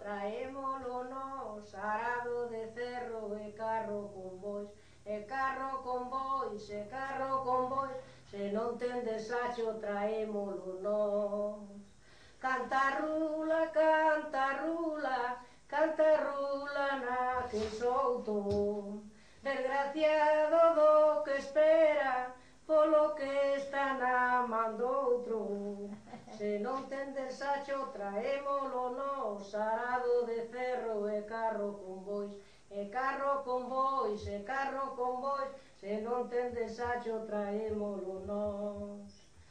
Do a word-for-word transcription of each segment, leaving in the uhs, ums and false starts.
traémolo nós, arado de cerro e carro con bois, e carro con bois, e carro con bois, se non ten desacho traémolo nós. Canta rula, canta rula, canta rula na que souto, desgraciado do que espera polo que está na man doutro. Se non ten desacho traémolo nós, arado de ferro e carro con bois, e carro con bois, e carro con bois, se non ten desacho traémolo nós.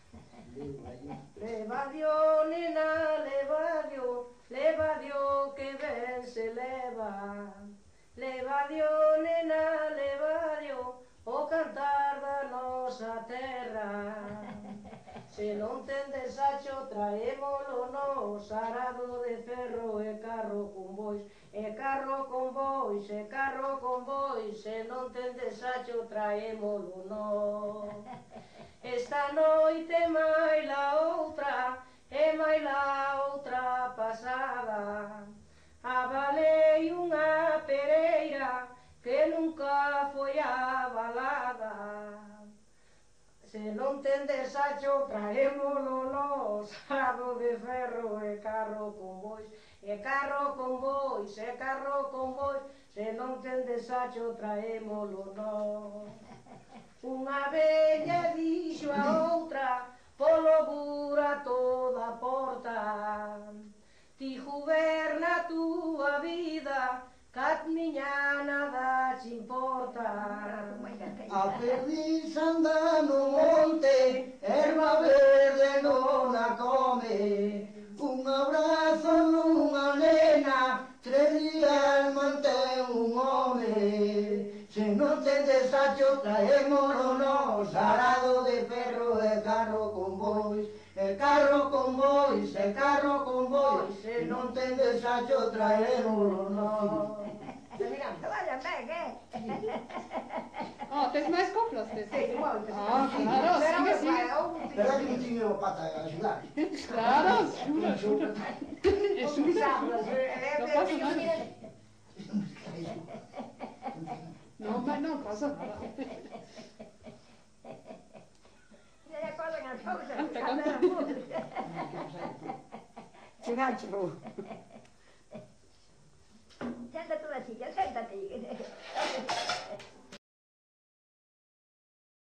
Levadio, nena, levadio, levadio que ben se leva, levadio, nena, levadio, o cantar da nosa terra. Se non ten desacho traémolo nós, arado de ferro e carro con bois, e carro con bois, e carro con bois, se non ten desacho traémolo nós. Esta noite mai la outra, e mai la outra pasada, avalei unha pereira que nunca foi avalada. Se non ten desacho traémolo nós, arado de ferro e carro con bois, e carro con bois, e carro con bois, se non ten desacho traémolo nós. Unha vella dixo a outra, polo burato da porta, ti goberna a túa vida, ca miña nada te importa. A perdiz anda no monte, erva verde non a come, un abrazo nunha nena, tres días mantén un home. Se non ten desacho traémolo nós, arado de ferro e carro con bois, e carro con bois, e carro con bois, se non ten desacho traémolo nós. Vaya ben, eh? Ah, tes máis coplas, tes? Sí, moitas. Ah, claro, sigue, sigue. Pero que non tiño o pata a axudar. Claro, xura, xura. E xura, non pasa nada. Non, mas non pasa nada. E a cola na cousa, Canta, canta canta. na música. Chegaste,